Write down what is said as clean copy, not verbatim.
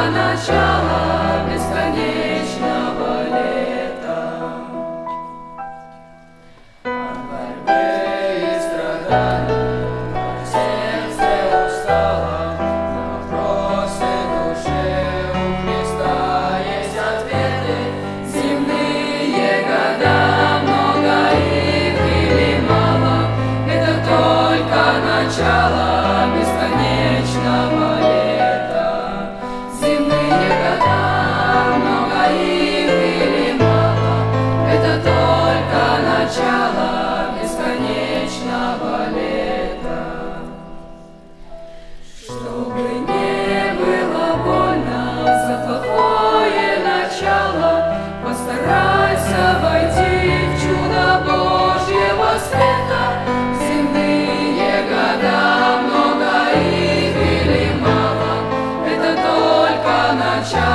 начало бесконечного лета. От борьбы и страданий сердце устало, на вопросы душе у Христа есть ответы. Земные года, много их или мало, это только начало бесконечного лета. Земные года, много их или мало, это только начало бесконечного лета. Чтобы не было больно за плохое начало, постарайся войти в чудо Божьего света. Земные года, много их или мало, это только начало